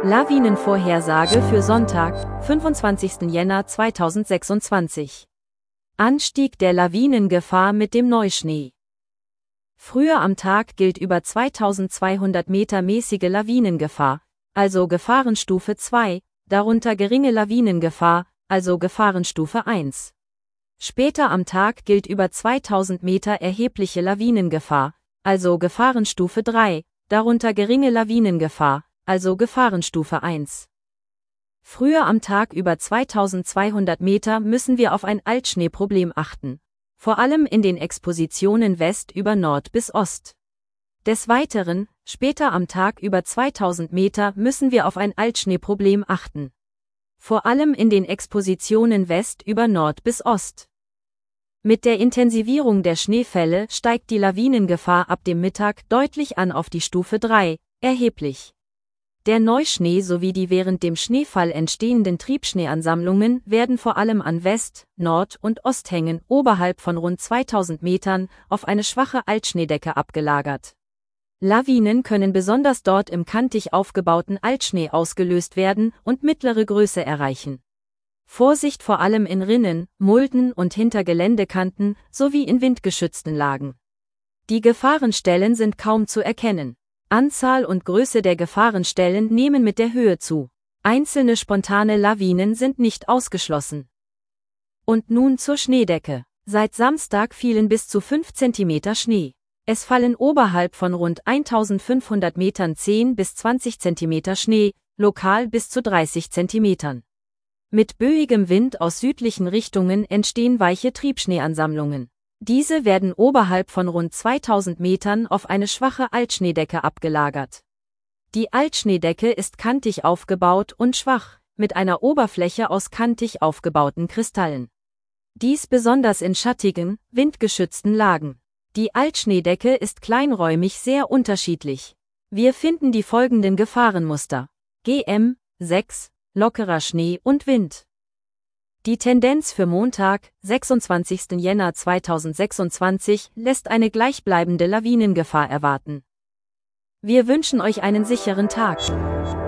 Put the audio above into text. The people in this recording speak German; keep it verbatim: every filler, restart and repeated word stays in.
Lawinenvorhersage für Sonntag, fünfundzwanzigsten Jänner zweitausendsechsundzwanzig. Anstieg der Lawinengefahr mit dem Neuschnee. Früher am Tag gilt über zweitausendzweihundert Meter mäßige Lawinengefahr, also Gefahrenstufe zwei, darunter geringe Lawinengefahr, also Gefahrenstufe eins. Später am Tag gilt über zweitausend Meter erhebliche Lawinengefahr, also Gefahrenstufe drei, darunter geringe Lawinengefahr, also Gefahrenstufe eins. Früher am Tag über zweitausendzweihundert Meter müssen wir auf ein Altschneeproblem achten, vor allem in den Expositionen West über Nord bis Ost. Des Weiteren, später am Tag über zweitausend Meter müssen wir auf ein Altschneeproblem achten, vor allem in den Expositionen West über Nord bis Ost. Mit der Intensivierung der Schneefälle steigt die Lawinengefahr ab dem Mittag deutlich an auf die Stufe drei, erheblich. Der Neuschnee sowie die während dem Schneefall entstehenden Triebschneeansammlungen werden vor allem an West-, Nord- und Osthängen oberhalb von rund zweitausend Metern auf eine schwache Altschneedecke abgelagert. Lawinen können besonders dort im kantig aufgebauten Altschnee ausgelöst werden und mittlere Größe erreichen. Vorsicht vor allem in Rinnen, Mulden und hinter Geländekanten sowie in windgeschützten Lagen. Die Gefahrenstellen sind kaum zu erkennen. Anzahl und Größe der Gefahrenstellen nehmen mit der Höhe zu. Einzelne spontane Lawinen sind nicht ausgeschlossen. Und nun zur Schneedecke. Seit Samstag fielen bis zu fünf Zentimeter Schnee. Es fallen oberhalb von rund eintausendfünfhundert Metern zehn bis zwanzig Zentimeter Schnee, lokal bis zu dreißig Zentimetern. Mit böigem Wind aus südlichen Richtungen entstehen weiche Triebschneeansammlungen. Diese werden oberhalb von rund zweitausend Metern auf eine schwache Altschneedecke abgelagert. Die Altschneedecke ist kantig aufgebaut und schwach, mit einer Oberfläche aus kantig aufgebauten Kristallen. Dies besonders in schattigen, windgeschützten Lagen. Die Altschneedecke ist kleinräumig sehr unterschiedlich. Wir finden die folgenden Gefahrenmuster. G M sechs, lockerer Schnee und Wind. Die Tendenz für Montag, sechsundzwanzigsten Jänner zweitausendsechsundzwanzig, lässt eine gleichbleibende Lawinengefahr erwarten. Wir wünschen euch einen sicheren Tag.